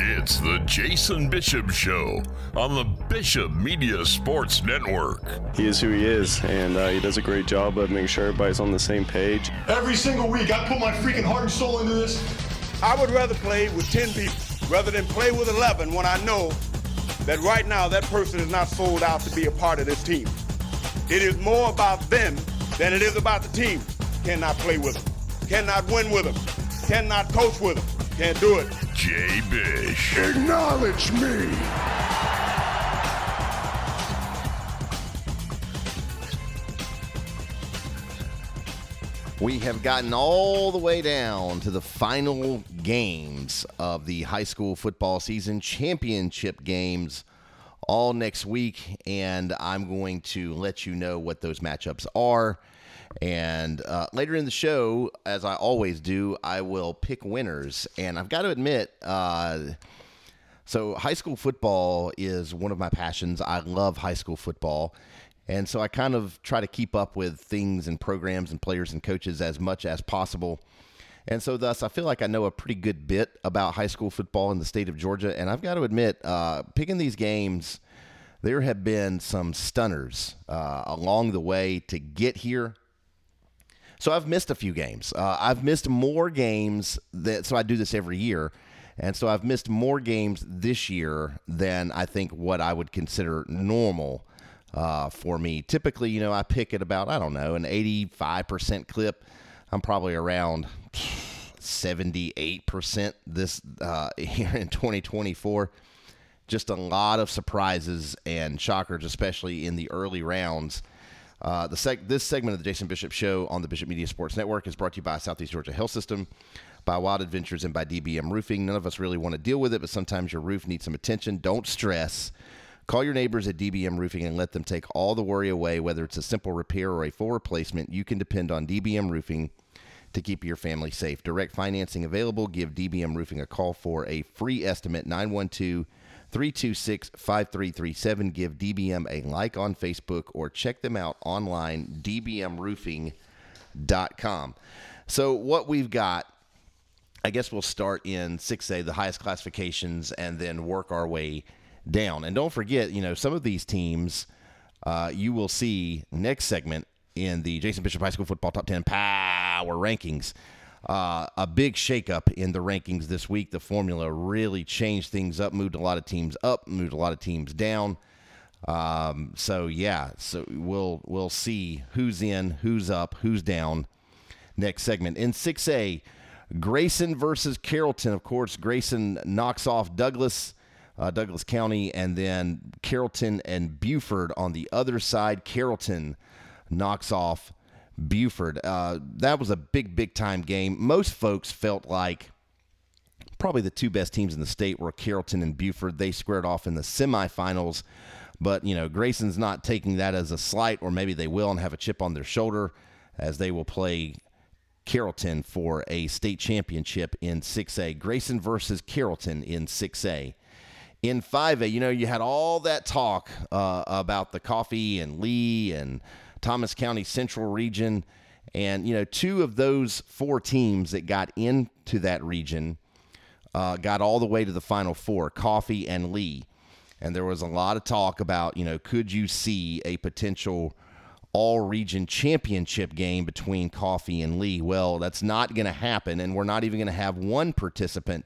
It's the Jason Bishop Show on the Bishop Media Sports Network. He is who he is, and he does a great job of making sure everybody's on the same page. Every single week, I put my freaking heart and soul into this. I would rather play with 10 people rather than play with 11 when I know that right now that person is not sold out to be a part of this team. It is more about them than it is about the team. Cannot play with them. Cannot win with them. Cannot coach with them. Can't do it. Jay Bish. Acknowledge me. We have gotten all the way down to the final games of the high school football season, championship games all next week, and I'm going to let you know what those matchups are. And later in the show, as I always do, I will pick winners. And I've got to admit, so high school football is one of my passions. I love high school football. And so I kind of try to keep up with things and programs and players and coaches as much as possible. And so thus, I feel like I know a pretty good bit about high school football in the state of Georgia. And I've got to admit, picking these games, there have been some stunners along the way to get here. So I've missed a few games. I've missed more games so I do this every year. And so I've missed more games this year than I think what I would consider normal for me. Typically, I pick at about, an 85% clip. I'm probably around 78% this here in 2024. Just a lot of surprises and shockers, especially in the early rounds. This segment of the Jason Bishop Show on the Bishop Media Sports Network is brought to you by Southeast Georgia Health System, by Wild Adventures, and by DBM Roofing. None of us really want to deal with it, but sometimes your roof needs some attention. Don't stress. Call your neighbors at DBM Roofing and let them take all the worry away. Whether it's a simple repair or a full replacement, you can depend on DBM Roofing to keep your family safe. Direct financing available. Give DBM Roofing a call for a free estimate, 912-326-5337. Give DBM a like on Facebook or check them out online, dbmroofing.com. So what we've got, I guess we'll start in 6A, the highest classifications, and then work our way down. And don't forget, some of these teams you will see next segment in the Jason Bishop High School Football Top 10 Power Rankings. A big shakeup in the rankings this week. The formula really changed things up, moved a lot of teams up, moved a lot of teams down. So we'll see who's in, who's up, who's down next segment. In 6A, Grayson versus Carrollton. Of course, Grayson knocks off Douglas County, and then Carrollton and Buford on the other side. Carrollton knocks off Buford. That was a big time game. Most folks felt like probably the two best teams in the state were Carrollton and Buford. They squared off in the semifinals, but Grayson's not taking that as a slight, or maybe they will and have a chip on their shoulder, as they will play Carrollton for a state championship in 6A. Grayson versus Carrollton in 6A. In 5A, you had all that talk about the Coffee and Lee and Thomas County Central region. And, two of those four teams that got into that region got all the way to the Final Four, Coffee and Lee. And there was a lot of talk about, could you see a potential all-region championship game between Coffee and Lee? Well, that's not going to happen, and we're not even going to have one participant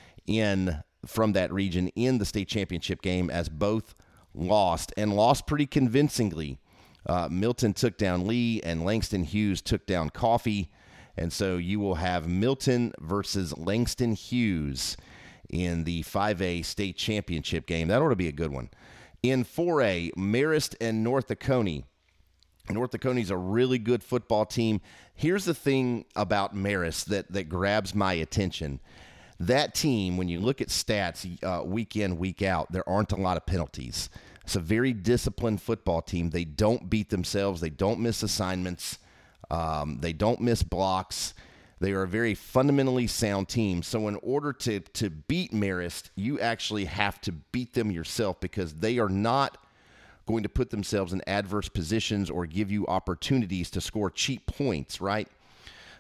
from that region in the state championship game, as both lost pretty convincingly. Milton took down Lee, and Langston Hughes took down Coffee. And so you will have Milton versus Langston Hughes in the 5A state championship game. That ought to be a good one. In 4A, Marist and North Oconee. North Oconee's a really good football team. Here's the thing about Marist that grabs my attention. That team, when you look at stats week in, week out, there aren't a lot of penalties. It's a very disciplined football team. They don't beat themselves. They don't miss assignments. They don't miss blocks. They are a very fundamentally sound team. So in order to beat Marist, you actually have to beat them yourself, because they are not going to put themselves in adverse positions or give you opportunities to score cheap points, right?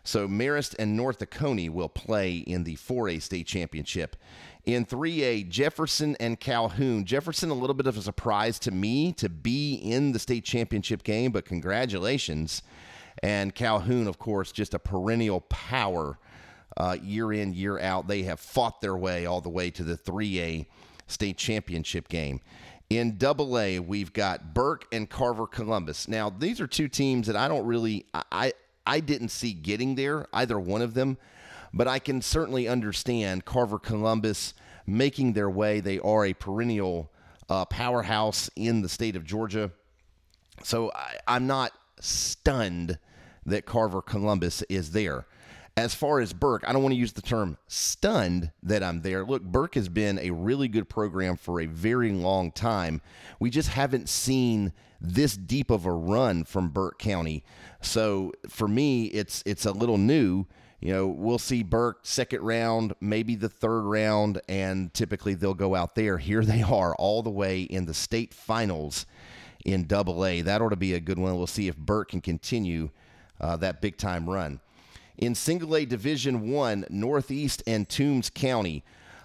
So Marist and North Oconee will play in the 4A state championship. In 3A, Jefferson and Calhoun. Jefferson, a little bit of a surprise to me to be in the state championship game, but congratulations. And Calhoun, of course, just a perennial power year in, year out. They have fought their way all the way to the 3A state championship game. In AA, we've got Burke and Carver Columbus. Now, these are two teams that I don't really I didn't see getting there, either one of them, but I can certainly understand Carver Columbus making their way. They are a perennial powerhouse in the state of Georgia. So I'm not stunned that Carver Columbus is there. As far as Burke, I don't want to use the term stunned that I'm there. Look, Burke has been a really good program for a very long time. We just haven't seen this deep of a run from Burke County. So for me, it's a little new. You know, we'll see Burke second round, maybe the third round, and typically they'll go out there. Here they are all the way in the state finals in AA. That ought to be a good one. We'll see if Burke can continue that big-time run. In Single A Division I, Northeast and Toombs County,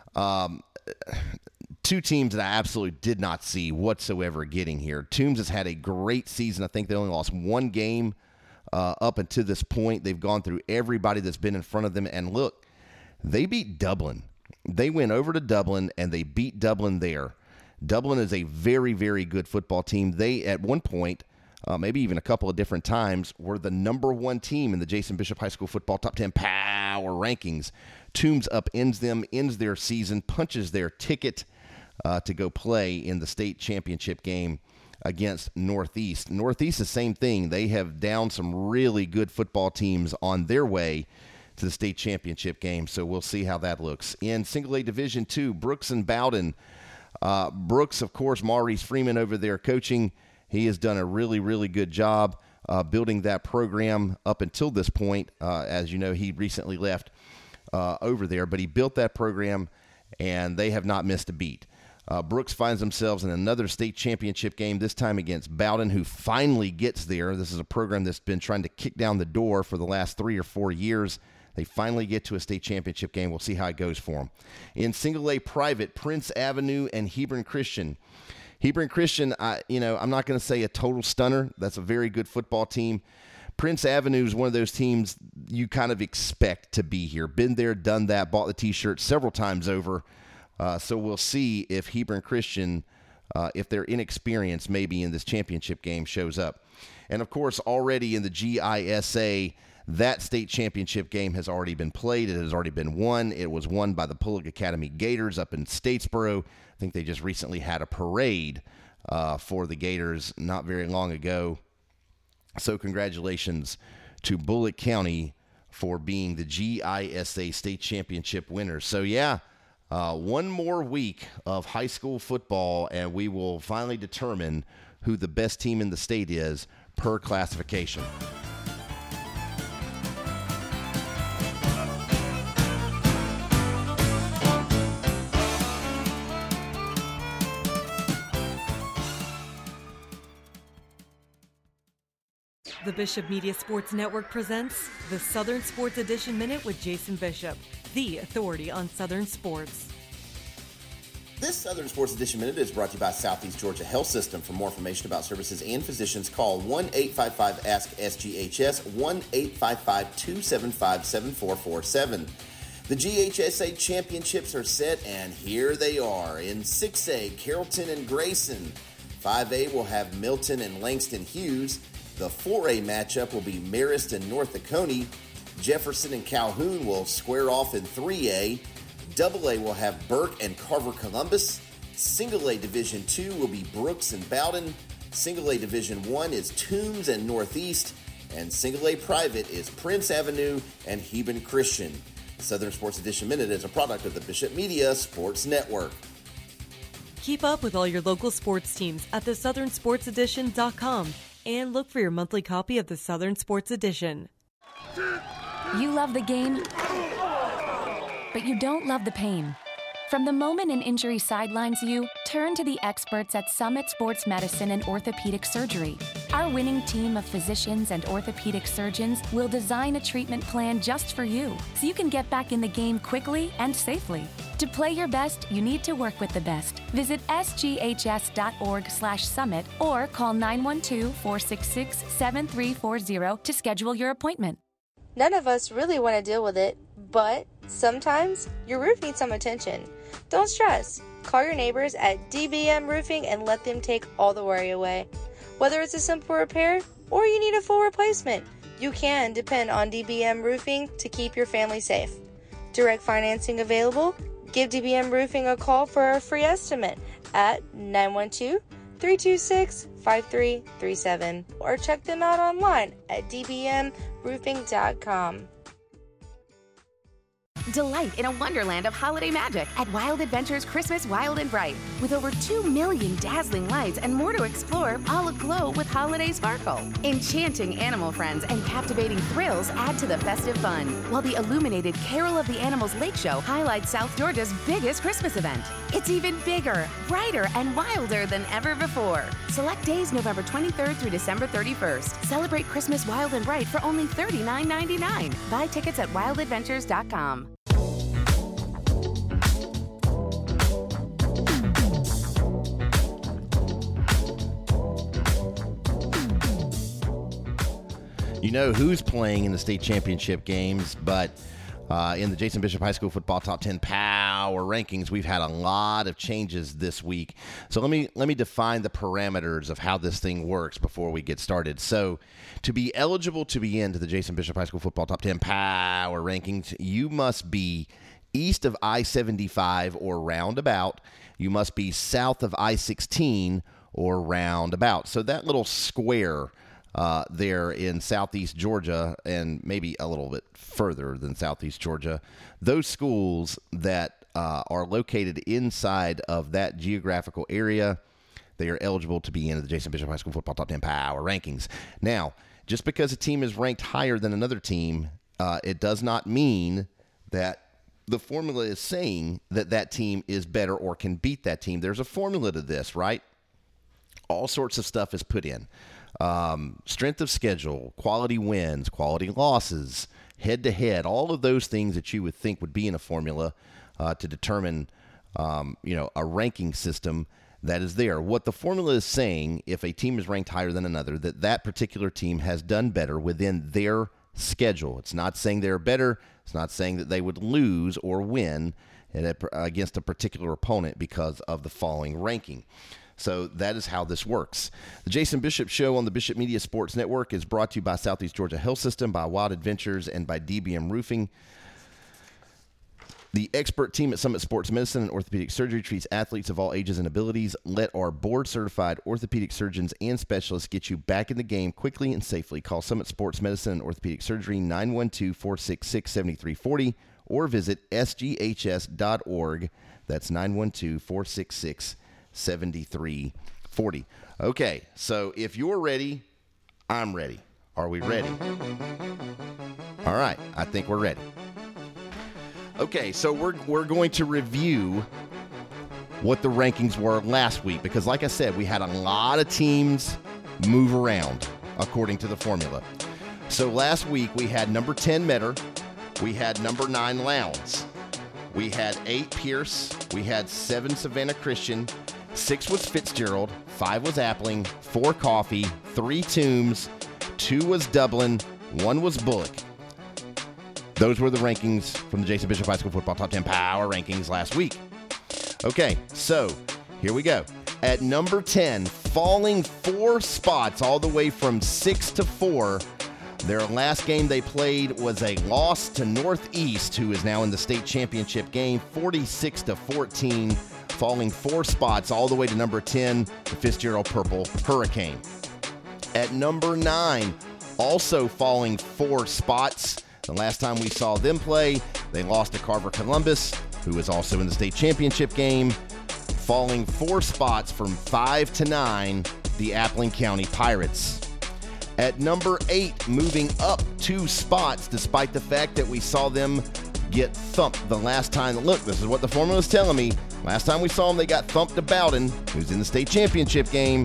two teams that I absolutely did not see whatsoever getting here. Toombs has had a great season. I think they only lost one game up until this point. They've gone through everybody that's been in front of them. And look, they beat Dublin. They went over to Dublin, and they beat Dublin there. Dublin is a very, very good football team. They, at one point, maybe even a couple of different times, were the number one team in the Jason Bishop High School Football Top 10 Power Rankings. Toombs upends them, ends their season, punches their ticket to go play in the state championship game against Northeast. Northeast, the same thing. They have downed some really good football teams on their way to the state championship game, so we'll see how that looks. In Single A Division II, Brooks and Bowden. Brooks, of course, Maurice Freeman over there coaching. He has done a really, really good job building that program up until this point. As you know, he recently left over there, but he built that program, and they have not missed a beat. Brooks finds themselves in another state championship game, this time against Bowden, who finally gets there. This is a program that's been trying to kick down the door for the last 3 or 4 years. They finally get to a state championship game. We'll see how it goes for them. In Single A Private, Prince Avenue and Hebron Christian. Hebron Christian, I'm not going to say a total stunner. That's a very good football team. Prince Avenue is one of those teams you kind of expect to be here. Been there, done that, bought the T-shirt several times over. So we'll see if Hebron Christian, if their inexperience maybe in this championship game shows up. And, of course, already in the GISA, that state championship game has already been played. It has already been won. It was won by the Pullick Academy Gators up in Statesboro. I think they just recently had a parade for the Gators not very long ago. So congratulations to Bullitt County for being the GISA state championship winners. So, yeah, one more week of high school football, and we will finally determine who the best team in the state is per classification. The Bishop Media Sports Network presents the Southern Sports Edition Minute with Jason Bishop, the authority on Southern sports. This Southern Sports Edition Minute is brought to you by Southeast Georgia Health System. For more information about services and physicians, call 1-855-ASK-SGHS, 1-855-275-7447. The GHSA championships are set, and here they are. In 6A, Carrollton and Grayson. 5A will have Milton and Langston Hughes. The 4A matchup will be Marist and North Oconee. Jefferson and Calhoun will square off in 3A. AA will have Burke and Carver Columbus. Single A Division II will be Brooks and Bowden. Single A Division I is Toombs and Northeast. And Single A Private is Prince Avenue and Hebron Christian. The Southern Sports Edition Minute is a product of the Bishop Media Sports Network. Keep up with all your local sports teams at thesouthernsportsedition.com. And look for your monthly copy of the Southern Sports Edition. You love the game, but you don't love the pain. From the moment an injury sidelines you, turn to the experts at Summit Sports Medicine and Orthopedic Surgery. Our winning team of physicians and orthopedic surgeons will design a treatment plan just for you, so you can get back in the game quickly and safely. To play your best, you need to work with the best. Visit sghs.org/summit or call 912-466-7340 to schedule your appointment. None of us really want to deal with it, but sometimes your roof needs some attention. Don't stress. Call your neighbors at DBM Roofing and let them take all the worry away. Whether it's a simple repair or you need a full replacement, you can depend on DBM Roofing to keep your family safe. Direct financing available. Give DBM Roofing a call for a free estimate at 912-326-5337 or check them out online at dbmroofing.com. Delight in a wonderland of holiday magic at Wild Adventures Christmas Wild and Bright. With over 2 million dazzling lights and more to explore, all aglow with holiday sparkle. Enchanting animal friends and captivating thrills add to the festive fun, while the illuminated Carol of the Animals Lake Show highlights South Georgia's biggest Christmas event. It's even bigger, brighter, and wilder than ever before. Select days November 23rd through December 31st. Celebrate Christmas Wild and Bright for only $39.99. Buy tickets at wildadventures.com. You know who's playing in the state championship games, but in the Jason Bishop High School Football Top 10 Power Rankings, we've had a lot of changes this week. So let me define the parameters of how this thing works before we get started. So to be eligible to be into the Jason Bishop High School Football Top 10 Power Rankings, you must be east of I-75 or roundabout. You must be south of I-16 or roundabout. So that little square there in southeast Georgia and maybe a little bit further than southeast Georgia, those schools that are located inside of that geographical area, they are eligible to be in the Jason Bishop High School Football Top 10 Power Rankings. Now, just because a team is ranked higher than another team, it does not mean that the formula is saying that that team is better or can beat that team. There's a formula to this, right? All sorts of stuff is put in. Strength of schedule, quality wins, quality losses, head-to-head, all of those things that you would think would be in a formula to determine, a ranking system that is there. What the formula is saying, if a team is ranked higher than another, that particular team has done better within their schedule. It's not saying they're better. It's not saying that they would lose or win against a particular opponent because of the following ranking. So that is how this works. The Jason Bishop Show on the Bishop Media Sports Network is brought to you by Southeast Georgia Health System, by Wild Adventures, and by DBM Roofing. The expert team at Summit Sports Medicine and Orthopedic Surgery treats athletes of all ages and abilities. Let our board-certified orthopedic surgeons and specialists get you back in the game quickly and safely. Call Summit Sports Medicine and Orthopedic Surgery 912-466-7340 or visit sghs.org. That's 912-466-7340. Okay, so if you're ready, I'm ready. Are we ready? All right, I think we're ready. Okay, so we're going to review what the rankings were last week because, like I said, we had a lot of teams move around according to the formula. So last week we had number 10 Metter, we had number 9 Lowndes, we had 8 Pierce, we had 7 Savannah Christian, 6 was Fitzgerald, 5 was Appling, 4 Coffee, 3 Toombs, 2 was Dublin, 1 was Bullock. Those were the rankings from the Jason Bishop High School Football Top 10 Power Rankings last week. Okay, so here we go. At number 10, falling 4 spots all the way from 6 to 4, their last game they played was a loss to Northeast, who is now in the state championship game, 46-14, falling 4 spots all the way to number 10, the Fitzgerald Purple Hurricane. At number 9, also falling 4 spots. The last time we saw them play, they lost to Carver Columbus, who is also in the state championship game, falling 4 spots from 5 to 9, the Appling County Pirates. At number 8, moving up 2 spots, despite the fact that we saw them get thumped the last time. Look, this is what the formula is telling me. Last time we saw them, they got thumped to Bowden, who's in the state championship game,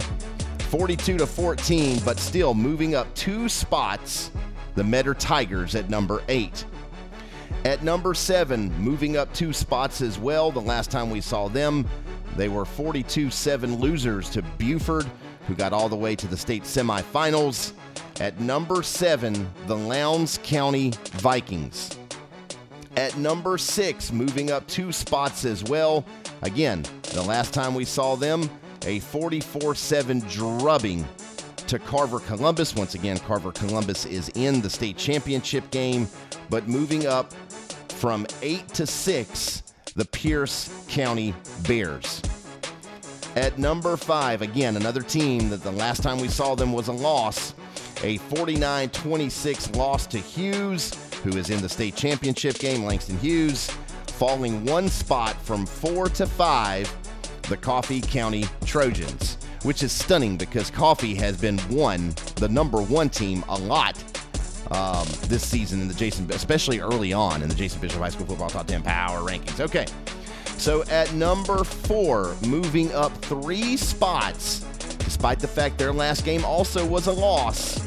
42-14, but still moving up 2 spots, the Metter Tigers at number 8. At number 7, moving up 2 spots as well. The last time we saw them, they were 42-7 losers to Buford, who got all the way to the state semifinals. At number 7, the Lowndes County Vikings. At number 6, moving up 2 spots as well. Again, the last time we saw them, a 44-7 drubbing to Carver Columbus. Once again, Carver Columbus is in the state championship game, but moving up from 8 to 6, the Pierce County Bears. At number 5, again, another team that the last time we saw them was a loss, a 49-26 loss to Hughes, who is in the state championship game, Langston Hughes, falling 1 spot from 4 to 5, the Coffee County Trojans, which is stunning because Coffee has been the number 1 team a lot this season in the Jason, especially early on in the Jason Bishop High School Football Top 10 Power Rankings. Okay, so at number 4, moving up 3 spots, despite the fact their last game also was a loss,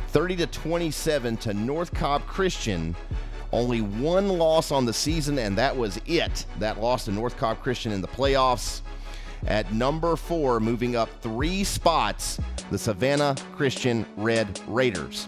30-27 to North Cobb Christian. Only 1 loss on the season, and that was it. That loss to North Cobb Christian in the playoffs. At number 4, moving up 3 spots, the Savannah Christian Red Raiders.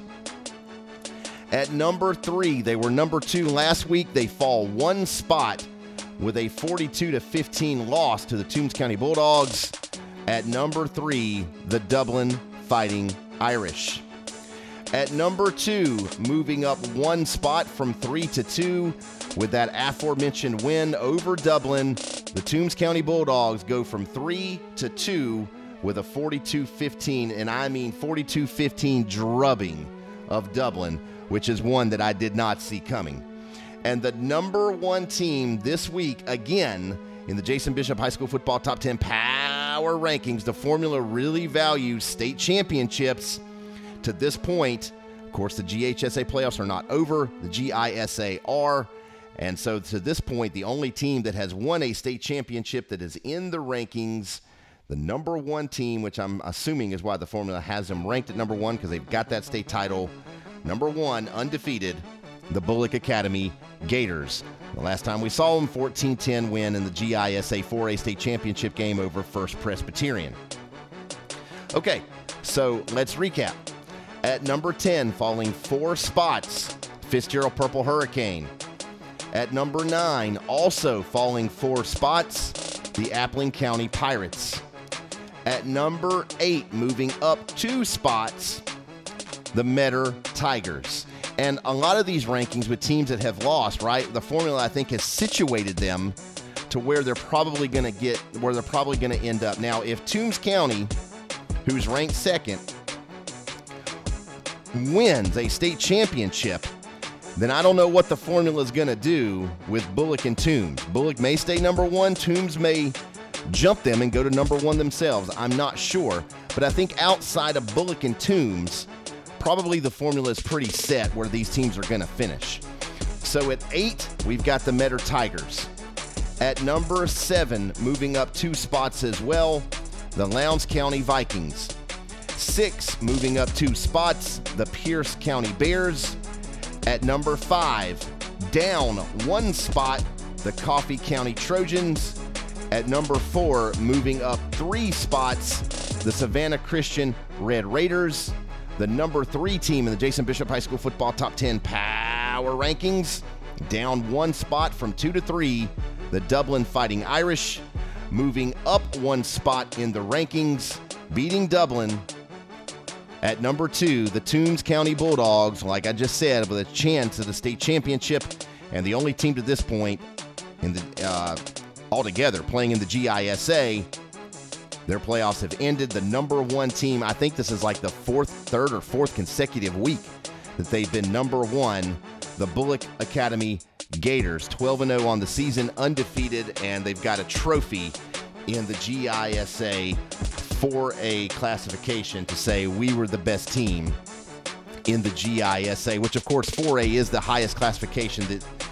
At number 3, they were number 2 last week. They fall 1 spot with a 42-15 loss to the Toombs County Bulldogs. At number 3, the Dublin Fighting Irish. At number 2, moving up 1 spot from 3 to 2 with that aforementioned win over Dublin, the Toombs County Bulldogs go from 3 to 2 with a 42-15, and I mean 42-15 drubbing of Dublin, which is one that I did not see coming. And the number 1 team this week, again, in the Jason Bishop High School Football Top 10 Power Rankings, the formula really values state championships. To this point, of course, the GHSA playoffs are not over. The GISA are. And so to this point, the only team that has won a state championship that is in the rankings, the number 1 team, which I'm assuming is why the formula has them ranked at number 1 because they've got that state title. Number 1, undefeated, the Bullock Academy Gators. The last time we saw them, 14-10 win in the GISA 4A state championship game over First Presbyterian. Okay, so let's recap. At number 10, falling 4 spots, Fitzgerald Purple Hurricane. At number 9, also falling 4 spots, the Appling County Pirates. At number 8, moving up 2 spots, the Metter Tigers. And a lot of these rankings with teams that have lost, right? The formula, I think, has situated them to where they're probably going to end up. Now, if Toombs County, who's ranked 2nd, wins a state championship, then I don't know what the formula is going to do with Bullock and Toombs. Bullock may stay number 1. Toombs may jump them and go to number 1 themselves. I'm not sure. But I think outside of Bullock and Toombs, probably the formula is pretty set where these teams are going to finish. So at 8, we've got the Metter Tigers. At number 7, moving up 2 spots as well, the Lowndes County Vikings. 6, moving up 2 spots, the Pierce County Bears. At number 5, down 1 spot, the Coffee County Trojans. At number 4, moving up 3 spots, the Savannah Christian Red Raiders. The number 3 team in the Jason Bishop High School Football Top 10 Power Rankings, down 1 spot from 2 to 3, the Dublin Fighting Irish. Moving up 1 spot in the rankings, beating Dublin. At number 2, the Toombs County Bulldogs, like I just said, with a chance at the state championship, and the only team to this point in the altogether playing in the GISA. Their playoffs have ended. The number 1 team, I think this is like the 3rd or 4th consecutive week that they've been number 1, the Bullock Academy Gators, 12-0 on the season, undefeated, and they've got a trophy in the GISA 4A classification to say we were the best team in the GISA, which of course 4A is the highest classification that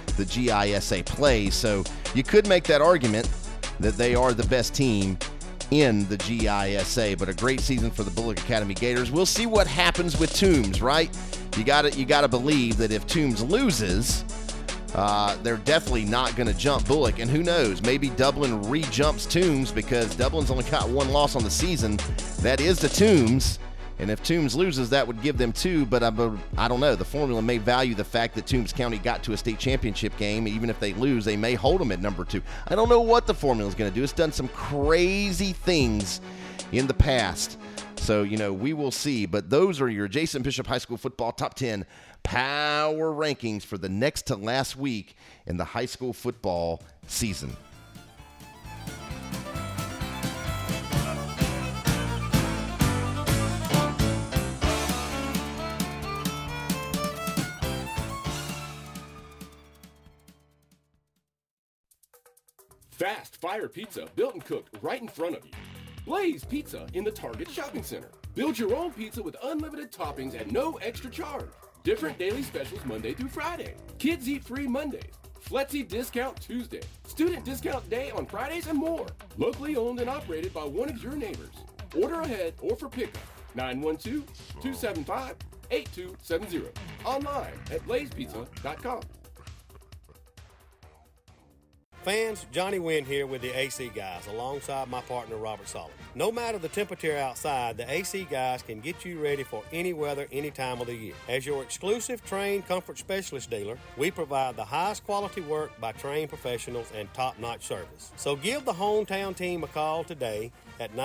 the GISA play. So you could make that argument that they are the best team in the GISA, but a great season for the Bullock Academy Gators. We'll see what happens with Toombs, right? You gotta believe that if Toombs loses, they're definitely not going to jump Bullock. And who knows, maybe Dublin re-jumps Toombs because Dublin's only got one loss on the season. That is to Toombs. And if Toombs loses, that would give them 2. But I don't know. The formula may value the fact that Toombs County got to a state championship game. Even if they lose, they may hold them at number 2. I don't know what the formula is going to do. It's done some crazy things in the past. So, we will see. But those are your Jason Bishop High School football top 10 power rankings for the next to last week in the high school football season. Fast Fire Pizza, built and cooked right in front of you. Blaze Pizza in the Target Shopping Center. Build your own pizza with unlimited toppings at no extra charge. Different daily specials Monday through Friday. Kids eat free Mondays. Flexi discount Tuesday. Student discount day on Fridays and more. Locally owned and operated by one of your neighbors. Order ahead or for pickup. 912-275-8270. Online at blazepizza.com. Fans, Johnny Wynn here with the AC Guys, alongside my partner Robert Solomon. No matter the temperature outside, the AC Guys can get you ready for any weather, any time of the year. As your exclusive trained comfort specialist dealer, we provide the highest quality work by trained professionals and top-notch service. So give the hometown team a call today at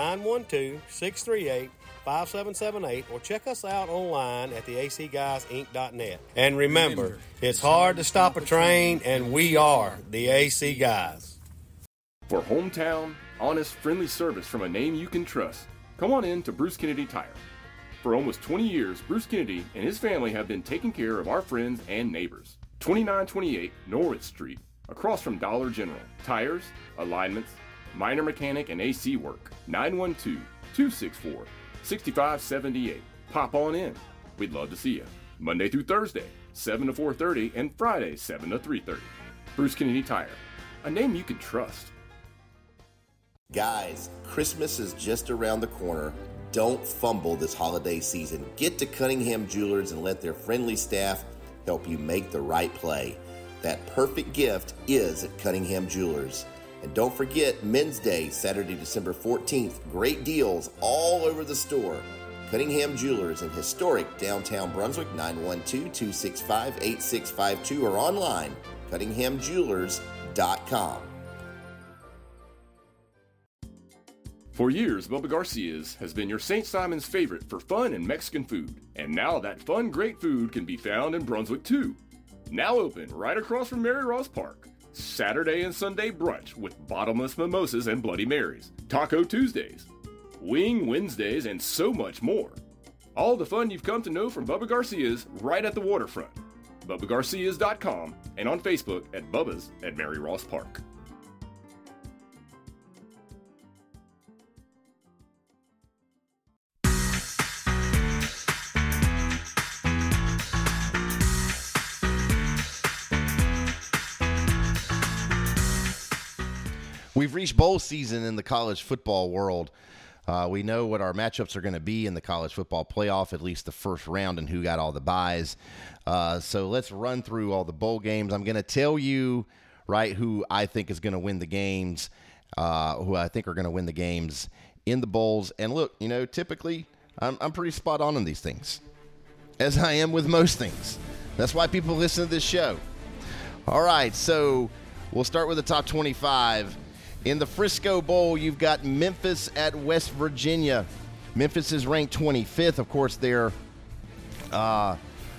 912-638-5778 or check us out online at theacguysinc.net. And remember, it's hard to stop a train, and we are the AC Guys. For hometown, honest, friendly service from a name you can trust, come on in to Bruce Kennedy Tire. For almost 20 years, Bruce Kennedy and his family have been taking care of our friends and neighbors. 2928 Norwood Street, across from Dollar General. Tires, alignments, minor mechanic and AC work. 912-264-6578. Pop on in. We'd love to see you. Monday through Thursday, 7 to 4:30, and Friday, 7 to 3:30. Bruce Kennedy Tire, a name you can trust. Guys, Christmas is just around the corner. Don't fumble this holiday season. Get to Cunningham Jewelers and let their friendly staff help you make the right play. That perfect gift is at Cunningham Jewelers. And don't forget Men's Day, Saturday, December 14th. Great deals all over the store. Cunningham Jewelers in historic downtown Brunswick, 912-265-8652 or online, cunninghamjewelers.com. For years, Bubba Garcia's has been your St. Simon's favorite for fun and Mexican food. And now that fun, great food can be found in Brunswick too. Now open right across from Mary Ross Park. Saturday and Sunday brunch with bottomless mimosas and Bloody Marys. Taco Tuesdays. Wing Wednesdays and so much more. All the fun you've come to know from Bubba Garcia's right at the waterfront. BubbaGarcias.com and on Facebook at Bubba's at Mary Ross Park. We've reached bowl season in the college football world. We know what our matchups are going to be in the college football playoff, at least the first round, and who got all the byes. So let's run through all the bowl games. I'm going to tell you, right, who I think is going to win the games, who I think are going to win the games in the bowls. And look, typically I'm pretty spot on these things, as I am with most things. That's why people listen to this show. All right, so we'll start with the top 25. In the Frisco Bowl, you've got Memphis at West Virginia. Memphis is ranked 25th. Of course, they're I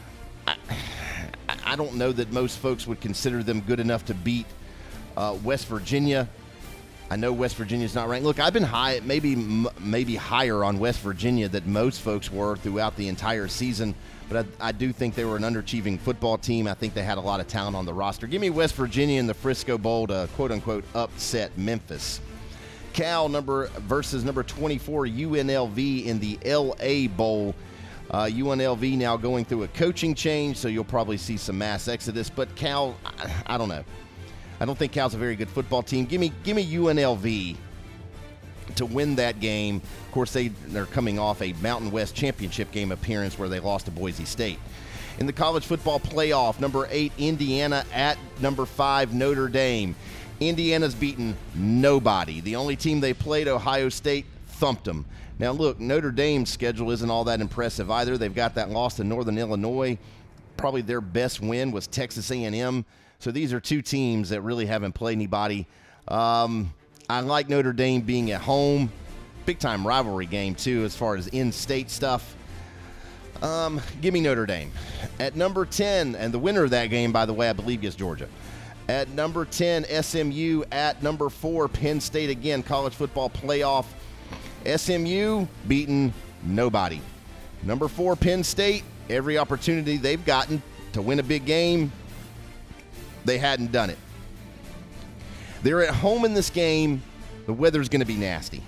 don't know that most folks would consider them good enough to beat West Virginia. I know West Virginia's not ranked. Look, I've been high, maybe higher on West Virginia than most folks were throughout the entire season. But I do think they were an underachieving football team. I think they had a lot of talent on the roster. Give me West Virginia in the Frisco Bowl to, quote-unquote, upset Memphis. Cal versus number 24 UNLV in the L.A. Bowl. UNLV now going through a coaching change, so you'll probably see some mass exodus. But Cal, I don't know. I don't think Cal's a very good football team. Give me UNLV to win that game. Of course, they're coming off a Mountain West Championship game appearance where they lost to Boise State. In the college football playoff, number 8, Indiana at number 5, Notre Dame. Indiana's beaten nobody. The only team they played, Ohio State, thumped them. Now, look, Notre Dame's schedule isn't all that impressive either. They've got that loss to Northern Illinois. Probably their best win was Texas A&M. So these are two teams that really haven't played anybody. I like Notre Dame being at home. Big-time rivalry game, too, as far as in-state stuff. Give me Notre Dame. At number 10, and the winner of that game, by the way, I believe is Georgia. At number 10, SMU. At number 4, Penn State again, college football playoff. SMU beating nobody. Number 4, Penn State, every opportunity they've gotten to win a big game, they hadn't done it. They're at home in this game. The weather's going to be nasty.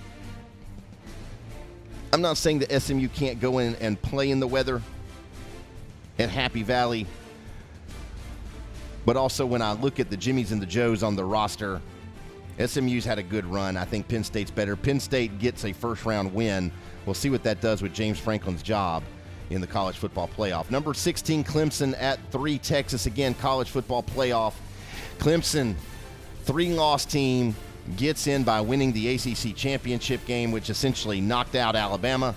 I'm not saying that SMU can't go in and play in the weather at Happy Valley, but also when I look at the Jimmies and the Joes on the roster, SMU's had a good run. I think Penn State's better. Penn State gets a first-round win. We'll see what that does with James Franklin's job in the college football playoff. Number 16, Clemson at 3, Texas. Again, college football playoff. Clemson, 3-loss team, gets in by winning the ACC championship game, which essentially knocked out Alabama.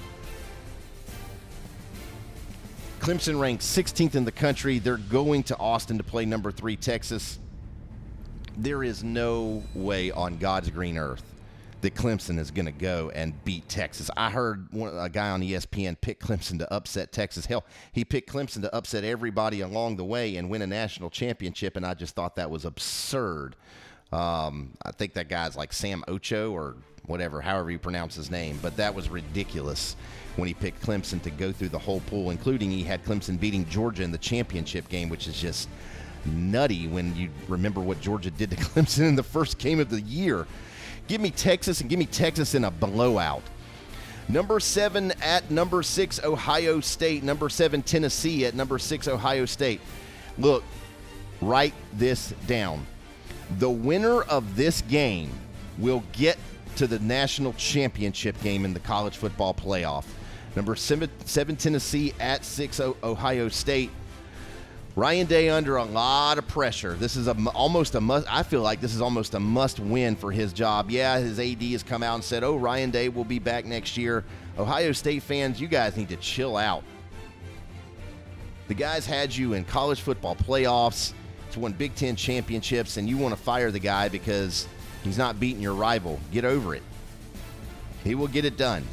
Clemson ranked 16th in the country. They're going to Austin to play number 3 Texas. There is no way on God's green earth that Clemson is going to go and beat Texas. I heard a guy on ESPN pick Clemson to upset Texas. Hell, he picked Clemson to upset everybody along the way and win a national championship, and I just thought that was absurd. I think that guy's like Sam Ocho or whatever, however you pronounce his name. But that was ridiculous when he picked Clemson to go through the whole pool, including he had Clemson beating Georgia in the championship game, which is just nutty when you remember what Georgia did to Clemson in the first game of the year. Give me Texas, and give me Texas in a blowout. Number 7 at number 6, Ohio State. Number 7, Tennessee at number 6, Ohio State. Look, write this down. The winner of this game will get to the national championship game in the college football playoff. Number 7 Tennessee at 6 Ohio State. Ryan Day under a lot of pressure. This is almost a must. I feel like this is almost a must-win for his job. Yeah, his AD has come out and said, "Oh, Ryan Day will be back next year." Ohio State fans, you guys need to chill out. The guys had you in college football playoffs. He's won Big Ten championships, and you want to fire the guy because he's not beating your rival. Get over it. He will get it done.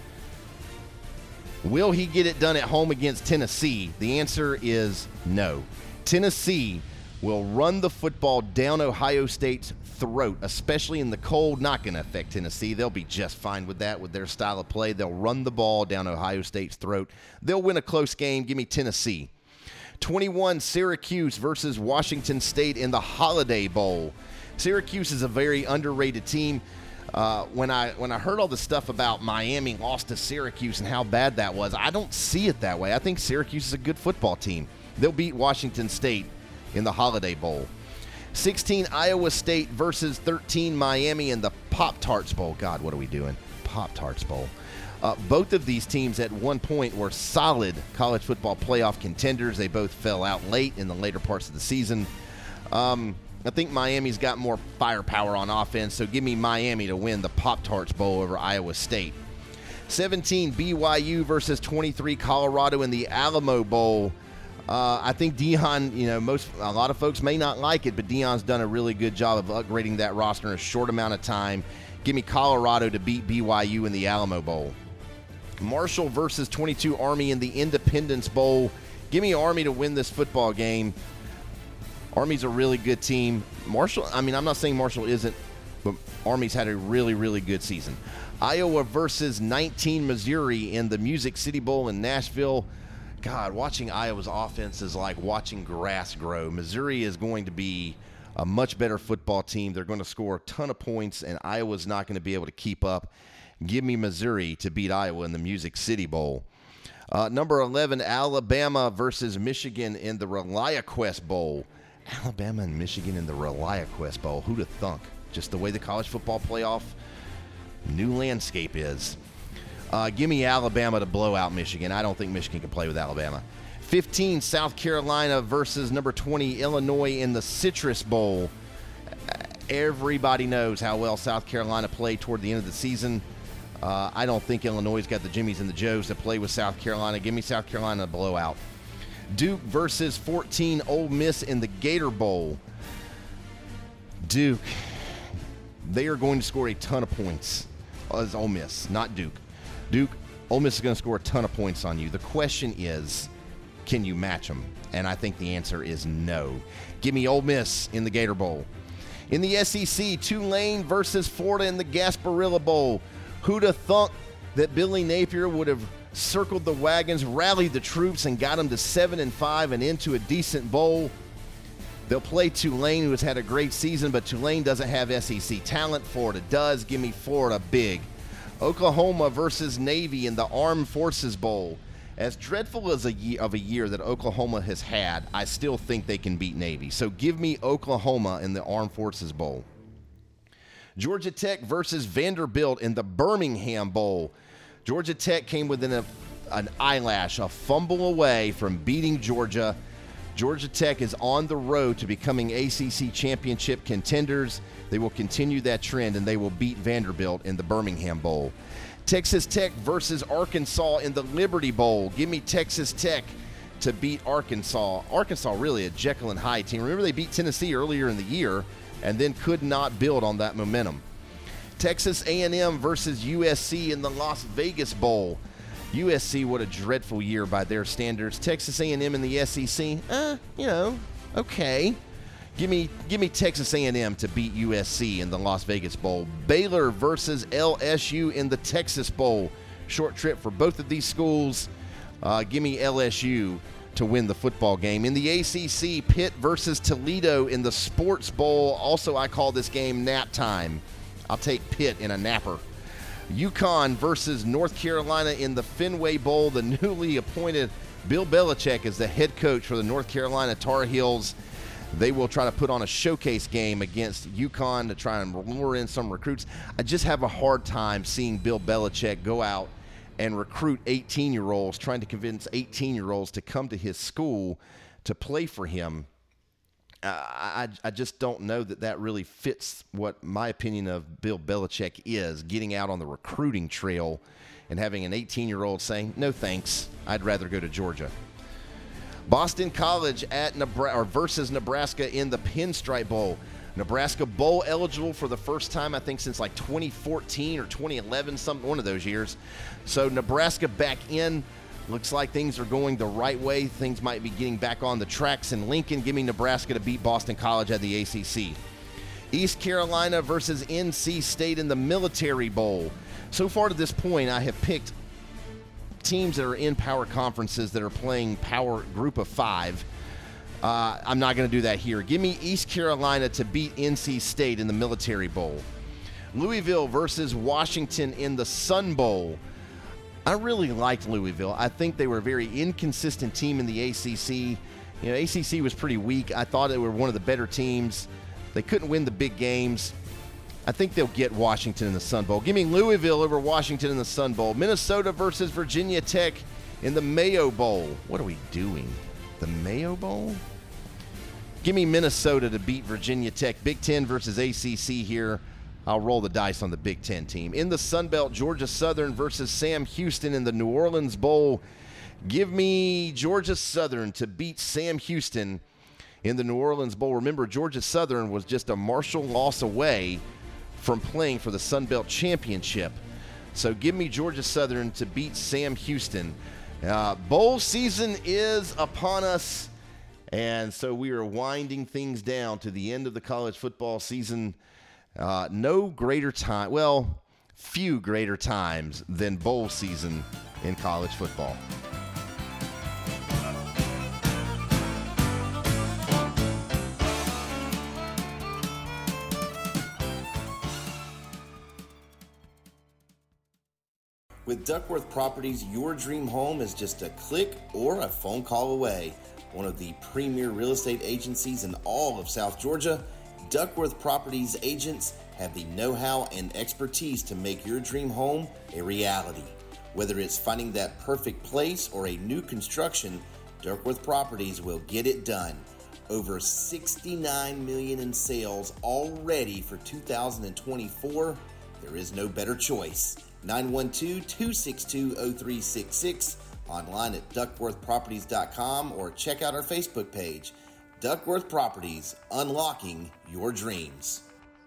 Will he get it done at home against Tennessee? The answer is no. Tennessee will run the football down Ohio State's throat, especially in the cold. Not going to affect Tennessee. They'll be just fine with that, with their style of play. They'll run the ball down Ohio State's throat. They'll win a close game. Give me Tennessee. 21, Syracuse versus Washington State in the Holiday Bowl. Syracuse is a very underrated team. When I heard all the stuff about Miami lost to Syracuse and how bad that was, I don't see it that way. I think Syracuse is a good football team. They'll beat Washington State in the Holiday Bowl. 16, Iowa State versus 13, Miami in the Pop-Tarts Bowl. God, what are we doing? Pop-Tarts Bowl. Both of these teams at one point were solid college football playoff contenders. They both fell out late in the later parts of the season. I think Miami's got more firepower on offense, so give me Miami to win the Pop-Tarts Bowl over Iowa State. 17, BYU versus 23, Colorado in the Alamo Bowl. I think Deion, a lot of folks may not like it, but Deion's done a really good job of upgrading that roster in a short amount of time. Give me Colorado to beat BYU in the Alamo Bowl. Marshall versus 22, Army in the Independence Bowl. Give me Army to win this football game. Army's a really good team. Marshall, I'm not saying Marshall isn't, but Army's had a really, really good season. Iowa versus 19, Missouri in the Music City Bowl in Nashville. God, watching Iowa's offense is like watching grass grow. Missouri is going to be a much better football team. They're going to score a ton of points, and Iowa's not going to be able to keep up. Give me Missouri to beat Iowa in the Music City Bowl. Number 11, Alabama versus Michigan in the ReliaQuest Bowl. Alabama and Michigan in the ReliaQuest Bowl. Who'd have thunk? Just the way the college football playoff new landscape is. Give me Alabama to blow out Michigan. I don't think Michigan can play with Alabama. 15, South Carolina versus number 20, Illinois in the Citrus Bowl. Everybody knows how well South Carolina played toward the end of the season. I don't think Illinois got the Jimmies and the Joes to play with South Carolina. Give me South Carolina to blow out. Duke versus 14, Ole Miss in the Gator Bowl. Duke, they are going to score a ton of points. As Ole Miss, not Duke. Duke, Ole Miss is going to score a ton of points on you. The question is, can you match them? And I think the answer is no. Give me Ole Miss in the Gator Bowl. In the SEC, Tulane versus Florida in the Gasparilla Bowl. Who'd have thunk that Billy Napier would have circled the wagons, rallied the troops, and got them to 7-5 and into a decent bowl? They'll play Tulane, who has had a great season, but Tulane doesn't have SEC talent. Florida does. Give me Florida big. Oklahoma versus Navy in the Armed Forces Bowl. As dreadful as a year that Oklahoma has had, I still think they can beat Navy. So give me Oklahoma in the Armed Forces Bowl. Georgia Tech versus Vanderbilt in the Birmingham Bowl. Georgia Tech came within an eyelash, a fumble away from beating Georgia. Georgia Tech is on the road to becoming ACC championship contenders. They will continue that trend, and they will beat Vanderbilt in the Birmingham Bowl. Texas Tech versus Arkansas in the Liberty Bowl. Give me Texas Tech to beat Arkansas. Arkansas really a Jekyll and Hyde team. Remember they beat Tennessee earlier in the year and then could not build on that momentum. Texas A&M versus USC in the Las Vegas Bowl. USC, what a dreadful year by their standards. Texas A&M in the SEC, okay. Give me Texas A&M to beat USC in the Las Vegas Bowl. Baylor versus LSU in the Texas Bowl. Short trip for both of these schools. Give me LSU to win the football game. In the ACC, Pitt versus Toledo in the Sports Bowl. Also, I call this game nap time. I'll take Pitt in a napper. UConn versus North Carolina in the Fenway Bowl. The newly appointed Bill Belichick is the head coach for the North Carolina Tar Heels. They will try to put on a showcase game against UConn to try and lure in some recruits. I just have a hard time seeing Bill Belichick go out and recruit 18-year-olds, trying to convince 18-year-olds to come to his school to play for him. I just don't know that really fits what my opinion of Bill Belichick is, getting out on the recruiting trail and having an 18-year-old saying, no thanks, I'd rather go to Georgia. Boston College versus Nebraska in the Pinstripe Bowl. Nebraska bowl eligible for the first time, I think, since like 2014 or 2011, one of those years. So Nebraska back in. Looks like things are going the right way. Things might be getting back on the tracks in Lincoln. Give me Nebraska to beat Boston College at the ACC. East Carolina versus NC State in the Military Bowl. So far to this point, I have picked teams that are in power conferences that are playing power group of 5. I'm not going to do that here. Give me East Carolina to beat NC State in the Military Bowl. Louisville versus Washington in the Sun Bowl. I really liked Louisville. I think they were a very inconsistent team in the ACC. ACC was pretty weak. I thought they were one of the better teams. They couldn't win the big games. I think they'll get Washington in the Sun Bowl. Give me Louisville over Washington in the Sun Bowl. Minnesota versus Virginia Tech in the Mayo Bowl. What are we doing? The Mayo Bowl? Give me Minnesota to beat Virginia Tech. Big Ten versus ACC here. I'll roll the dice on the Big Ten team. In the Sun Belt, Georgia Southern versus Sam Houston in the New Orleans Bowl. Give me Georgia Southern to beat Sam Houston in the New Orleans Bowl. Remember, Georgia Southern was just a Marshall loss away from playing for the Sun Belt Championship. So give me Georgia Southern to beat Sam Houston. Bowl season is upon us, and so we are winding things down to the end of the college football season. No greater time, few greater times than bowl season in college football. With Duckworth Properties, your dream home is just a click or a phone call away. One of the premier real estate agencies in all of South Georgia, Duckworth Properties agents have the know-how and expertise to make your dream home a reality. Whether it's finding that perfect place or a new construction, Duckworth Properties will get it done. Over $69 million in sales already for 2024. There is no better choice. 912-262-0366, online at duckworthproperties.com, or check out our Facebook page, Duckworth Properties, unlocking your dreams.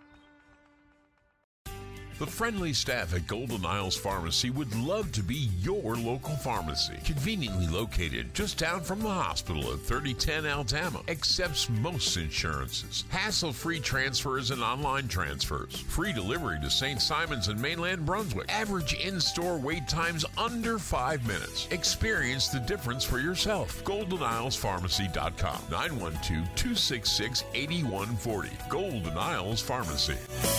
The friendly staff at Golden Isles Pharmacy would love to be your local pharmacy. Conveniently located just down from the hospital at 3010 Altama. Accepts most insurances. Hassle-free transfers and online transfers. Free delivery to St. Simons and mainland Brunswick. Average in-store wait times under 5 minutes. Experience the difference for yourself. GoldenIslesPharmacy.com. 912-266-8140. Golden Isles Pharmacy.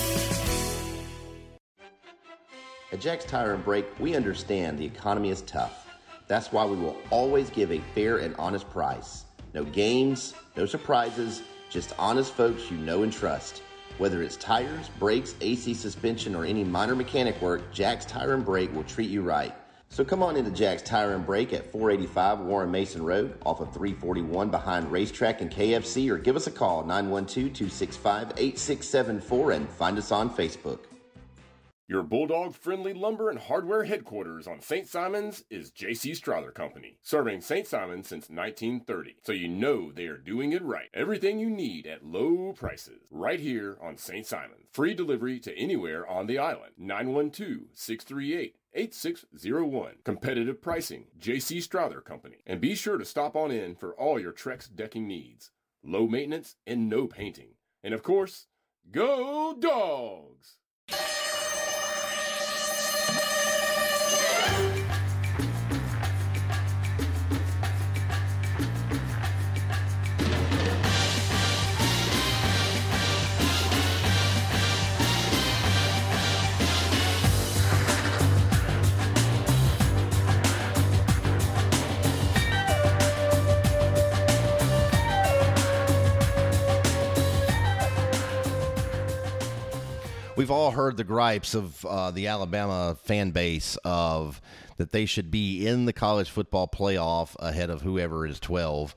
At Jack's Tire and Brake, we understand the economy is tough. That's why we will always give a fair and honest price. No games, no surprises, just honest folks you know and trust. Whether it's tires, brakes, AC suspension, or any minor mechanic work, Jack's Tire and Brake will treat you right. So come on into Jack's Tire and Brake at 485 Warren Mason Road, off of 341 behind Racetrack and KFC, or give us a call, 912-265-8674, and find us on Facebook. Your Bulldog-friendly lumber and hardware headquarters on St. Simons is J.C. Strother Company, serving St. Simons since 1930, so you know they are doing it right. Everything you need at low prices, right here on St. Simons. Free delivery to anywhere on the island. 912-638-8601. Competitive pricing, J.C. Strother Company. And be sure to stop on in for all your Trex decking needs. Low maintenance and no painting. And of course, go Dogs! We've all heard the gripes of the Alabama fan base of that they should be in the college football playoff ahead of whoever is 12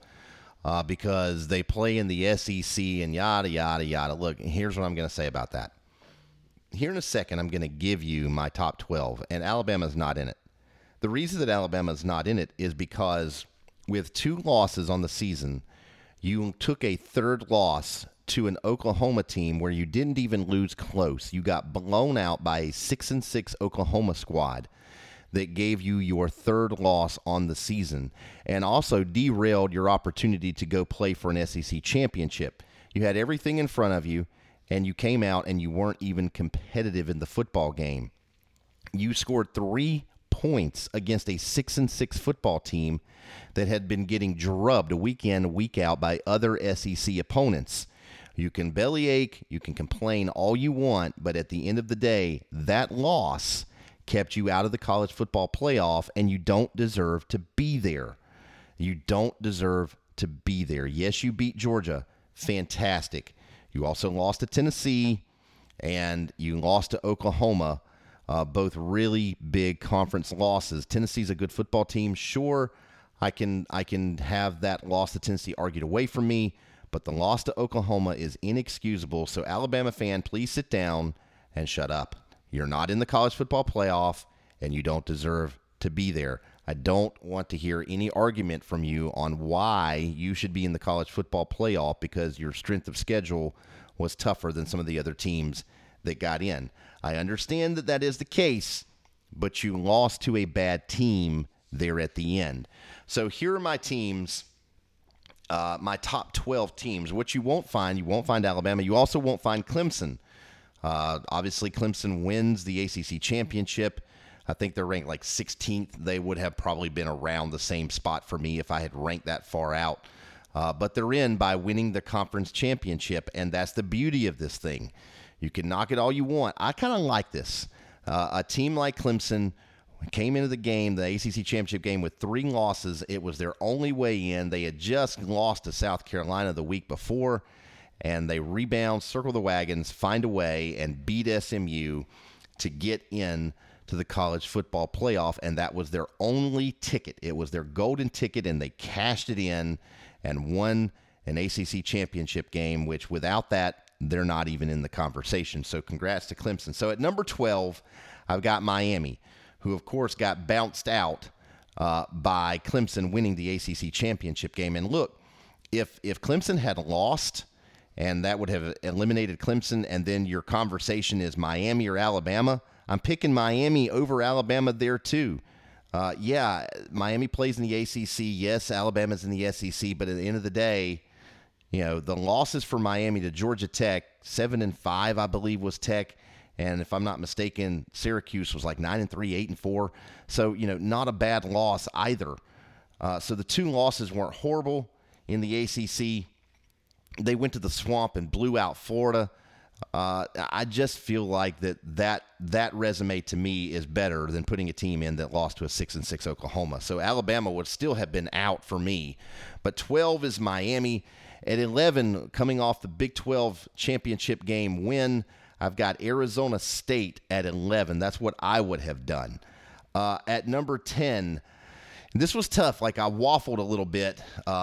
because they play in the SEC and yada, yada, yada. Look, here's what I'm going to say about that. Here in a second, I'm going to give you my top 12, and Alabama's not in it. The reason that Alabama's not in it is because with 2 losses on the season, you took a third loss to an Oklahoma team where you didn't even lose close. You got blown out by a 6-6 Oklahoma squad that gave you your third loss on the season and also derailed your opportunity to go play for an SEC championship. You had everything in front of you, and you came out and you weren't even competitive in the football game. You scored 3 points against a 6-6 football team that had been getting drubbed week in, week out by other SEC opponents. You can bellyache, you can complain all you want, but at the end of the day, that loss kept you out of the college football playoff, and you don't deserve to be there. You don't deserve to be there. Yes, you beat Georgia. Fantastic. You also lost to Tennessee, and you lost to Oklahoma, both really big conference losses. Tennessee's a good football team. Sure, I can have that loss to Tennessee argued away from me, but the loss to Oklahoma is inexcusable. So, Alabama fan, please sit down and shut up. You're not in the college football playoff, and you don't deserve to be there. I don't want to hear any argument from you on why you should be in the college football playoff because your strength of schedule was tougher than some of the other teams that got in. I understand that that is the case, but you lost to a bad team there at the end. So here are my teams. My top 12 teams. What you won't find Alabama. You also won't find Clemson. Obviously, Clemson wins the ACC championship. I think they're ranked like 16th. They would have probably been around the same spot for me if I had ranked that far out. But they're in by winning the conference championship, and that's the beauty of this thing. You can knock it all you want. I kind of like this. A team like Clemson came into the game, the ACC championship game, with 3 losses. It was their only way in. They had just lost to South Carolina the week before, and they rebound, circle the wagons, find a way, and beat SMU to get in to the college football playoff, and that was their only ticket. It was their golden ticket, and they cashed it in and won an ACC championship game, which without that, they're not even in the conversation. So congrats to Clemson. So at number 12, I've got Miami, who, of course, got bounced out by Clemson winning the ACC championship game. And look, if Clemson had lost, and that would have eliminated Clemson, and then your conversation is Miami or Alabama, I'm picking Miami over Alabama there too. Yeah, Miami plays in the ACC. Yes, Alabama's in the SEC. But at the end of the day, the losses for Miami to Georgia Tech, 7-5, I believe, was Tech. And if I'm not mistaken, Syracuse was like 9-3, 8-4. So, not a bad loss either. So the 2 losses weren't horrible in the ACC. They went to the Swamp and blew out Florida. I just feel like that resume to me is better than putting a team in that lost to a 6-6 Oklahoma. So Alabama would still have been out for me. But 12 is Miami. At 11, coming off the Big 12 championship game win, I've got Arizona State at 11. That's what I would have done. At number 10, this was tough. Like, I waffled a little bit,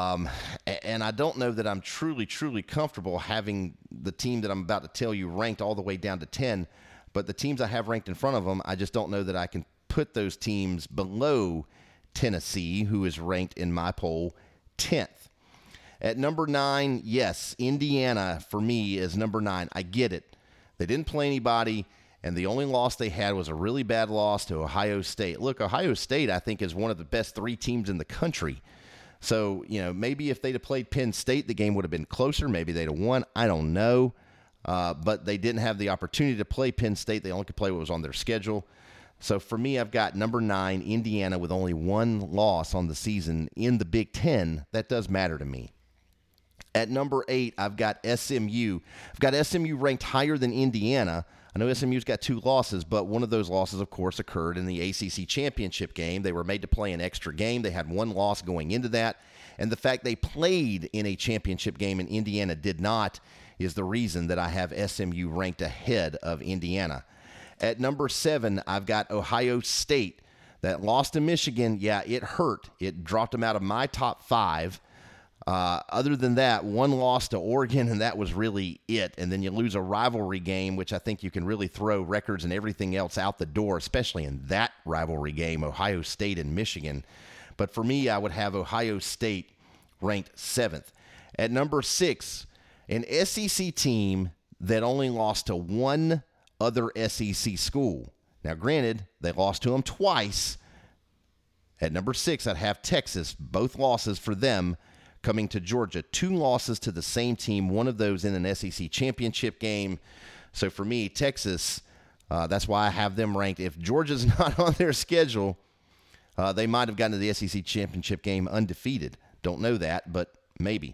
and I don't know that I'm truly, truly comfortable having the team that I'm about to tell you ranked all the way down to 10. But the teams I have ranked in front of them, I just don't know that I can put those teams below Tennessee, who is ranked in my poll 10th. At number 9, yes, Indiana for me is number 9. I get it. They didn't play anybody, and the only loss they had was a really bad loss to Ohio State. Look, Ohio State, I think, is one of the best 3 teams in the country. So, maybe if they'd have played Penn State, the game would have been closer. Maybe they'd have won. I don't know. But they didn't have the opportunity to play Penn State. They only could play what was on their schedule. So for me, I've got number 9, Indiana, with only 1 loss on the season in the Big Ten. That does matter to me. At number 8, I've got SMU. I've got SMU ranked higher than Indiana. I know SMU's got 2 losses, but one of those losses, of course, occurred in the ACC championship game. They were made to play an extra game. They had 1 loss going into that. And the fact they played in a championship game and Indiana did not is the reason that I have SMU ranked ahead of Indiana. At number 7, I've got Ohio State. That loss to Michigan, yeah, it hurt. It dropped them out of my top 5. Other than that, 1 loss to Oregon, and that was really it. And then you lose a rivalry game, which I think you can really throw records and everything else out the door, especially in that rivalry game, Ohio State and Michigan. But for me, I would have Ohio State ranked 7th. At number 6, an SEC team that only lost to 1 other SEC school. Now, granted, they lost to them twice. At number 6, I'd have Texas, both losses for them, coming to Georgia. 2 losses to the same team, one of those in an SEC championship game. So for me, Texas, that's why I have them ranked. If Georgia's not on their schedule, they might have gotten to the SEC championship game undefeated. Don't know that, but maybe.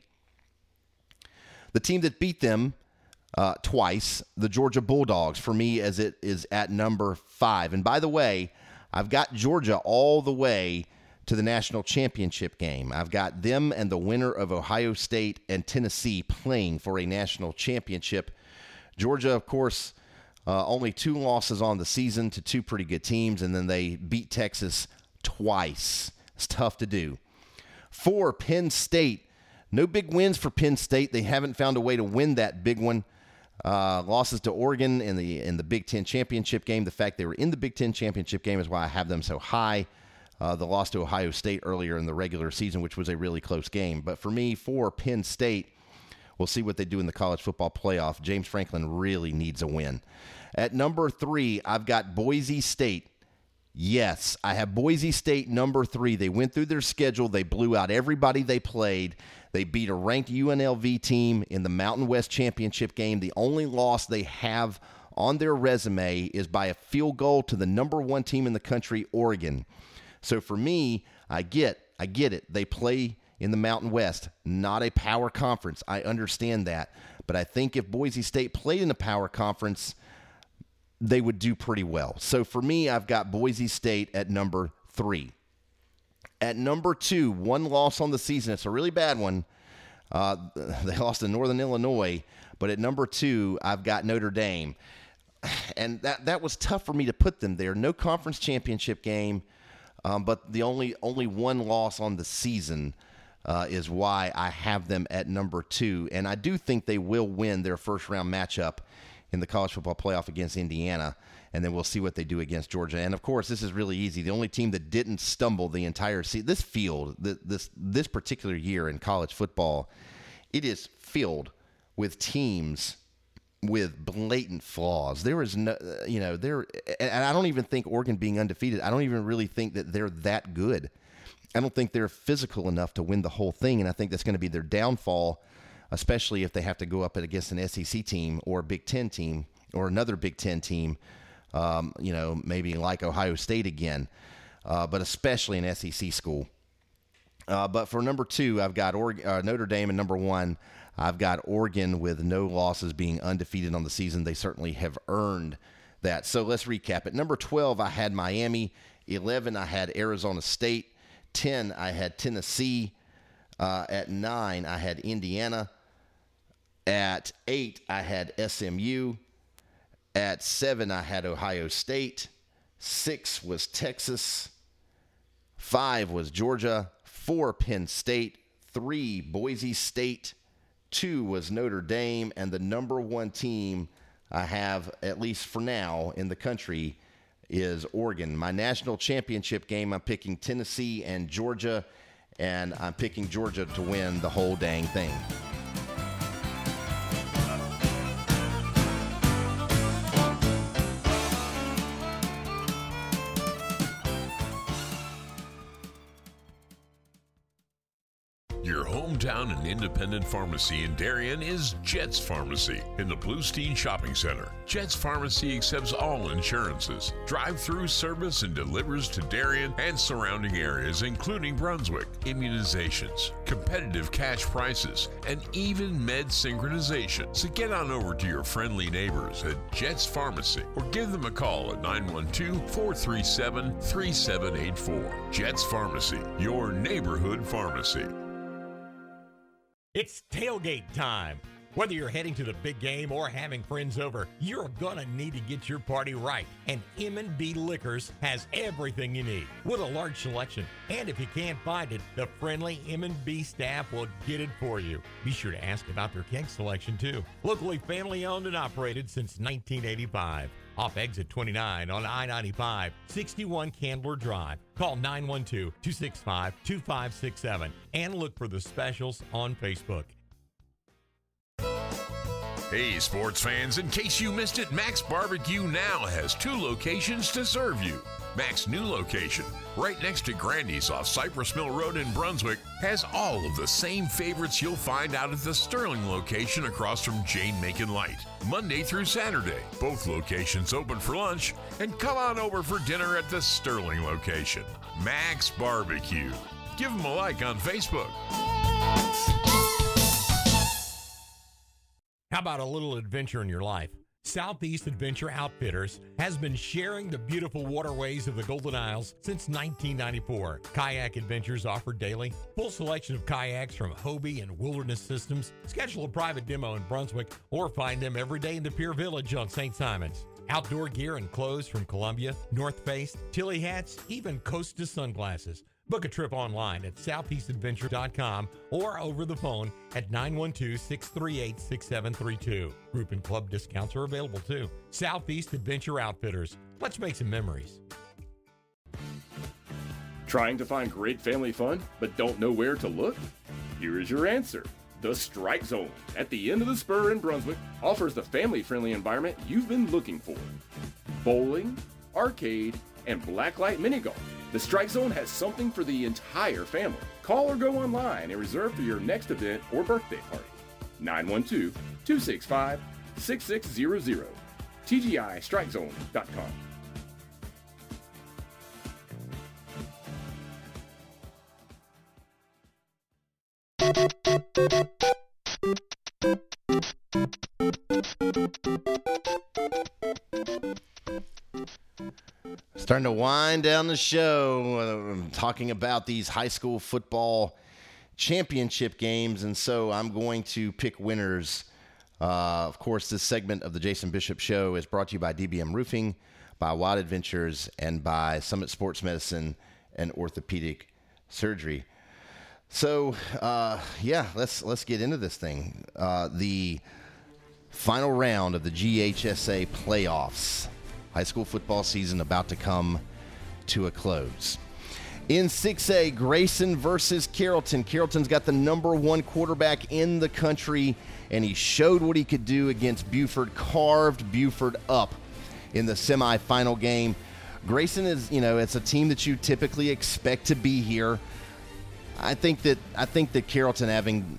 The team that beat them twice, the Georgia Bulldogs, for me, as it is at number 5. And by the way, I've got Georgia all the way to the national championship game. I've got them and the winner of Ohio State and Tennessee playing for a national championship. Georgia, of course, only 2 losses on the season to 2 pretty good teams, and then they beat Texas twice. It's tough to do. 4, Penn State. No big wins for Penn State. They haven't found a way to win that big one. Losses to Oregon in the Big Ten championship game. The fact they were in the Big Ten championship game is why I have them so high. The loss to Ohio State earlier in the regular season, which was a really close game. But for me, for Penn State, we'll see what they do in the college football playoff. James Franklin really needs a win. At number 3, I've got Boise State. Yes, I have Boise State number 3. They went through their schedule. They blew out everybody they played. They beat a ranked UNLV team in the Mountain West Championship game. The only loss they have on their resume is by a field goal to the number 1 team in the country, Oregon. So for me, I get it. They play in the Mountain West, not a power conference. I understand that. But I think if Boise State played in the power conference, they would do pretty well. So for me, I've got Boise State at number 3. At number 2, one loss on the season. It's a really bad one. They lost to Northern Illinois. But at number 2, I've got Notre Dame. And that was tough for me to put them there. No conference championship game, but the only one loss on the season is why I have them at number 2. And I do think they will win their first-round matchup in the college football playoff against Indiana, and then we'll see what they do against Georgia. And, of course, this is really easy. The only team that didn't stumble the entire season, this field, this particular year in college football, it is filled with teams with blatant flaws. There is no, and I don't even think Oregon being undefeated, I don't even really think that they're that good. I don't think they're physical enough to win the whole thing, and I think that's going to be their downfall, especially if they have to go up against an SEC team or a Big Ten team or another Big Ten team, maybe like Ohio State again, but especially an SEC school. But for number 2, I've got Notre Dame, and number 1, I've got Oregon with no losses, being undefeated on the season. They certainly have earned that. So let's recap. At number 12, I had Miami. 11, I had Arizona State. 10, I had Tennessee. At 9, I had Indiana. At 8, I had SMU. At 7, I had Ohio State. 6 was Texas. 5 was Georgia. 4, Penn State. 3, Boise State. 2 was Notre Dame, and the number 1 team I have, at least for now, in the country is Oregon. My national championship game, I'm picking Tennessee and Georgia, and I'm picking Georgia to win the whole dang thing. Your hometown and independent pharmacy in Darien is Jets Pharmacy in the Bluestein Shopping Center. Jets Pharmacy accepts all insurances, drive-through service, and delivers to Darien and surrounding areas, including Brunswick, immunizations, competitive cash prices, and even med synchronization. So get on over to your friendly neighbors at Jets Pharmacy or give them a call at 912-437-3784. Jets Pharmacy, your neighborhood pharmacy. It's tailgate time. Whether you're heading to the big game or having friends over, you're gonna need to get your party right. And M&B Liquors has everything you need with a large selection. And if you can't find it, the friendly M&B staff will get it for you. Be sure to ask about their keg selection too. Locally family owned and operated since 1985. Off exit 29 on I-95, 61 Candler Drive. Call 912-265-2567 and look for the specials on Facebook. Hey, sports fans, in case you missed it, Max Barbecue now has 2 locations to serve you. Mac's new location, right next to Grandy's off Cypress Mill Road in Brunswick, has all of the same favorites you'll find out at the Sterling location across from Jane Macon Light. Monday through Saturday, both locations open for lunch, and come on over for dinner at the Sterling location. Max Barbecue. Give them a like on Facebook. How about a little adventure in your life? Southeast Adventure Outfitters has been sharing the beautiful waterways of the Golden Isles since 1994. Kayak adventures offered daily. Full selection of kayaks from Hobie and Wilderness Systems. Schedule a private demo in Brunswick or find them every day in the Pier Village on St. Simons. Outdoor gear and clothes from Columbia, North Face, Tilly hats, even Costa sunglasses. Book a trip online at southeastadventure.com or over the phone at 912-638-6732. Group and club discounts are available too. Southeast Adventure Outfitters. Let's make some memories. Trying to find great family fun but don't know where to look? Here is your answer. The Strike Zone at the end of the spur in Brunswick offers the family-friendly environment you've been looking for. Bowling, arcade, and blacklight mini golf. The Strike Zone has something for the entire family. Call or go online and reserve for your next event or birthday party. 912-265-6600. TGIStrikeZone.com. Starting to wind down the show, talking about these high school football championship games, and so I'm going to pick winners. Of course, this segment of the Jason Bishop Show is brought to you by DBM Roofing, by Wild Adventures, and by Summit Sports Medicine and Orthopedic Surgery. So, let's get into this thing. The final round of the GHSA playoffs. High school football season about to come to a close. In 6A, Grayson versus Carrollton. Carrollton's got the number one quarterback in the country, and he showed what he could do against Buford, carved Buford up in the semifinal game. Grayson is, it's a team that you typically expect to be here. I think that Carrollton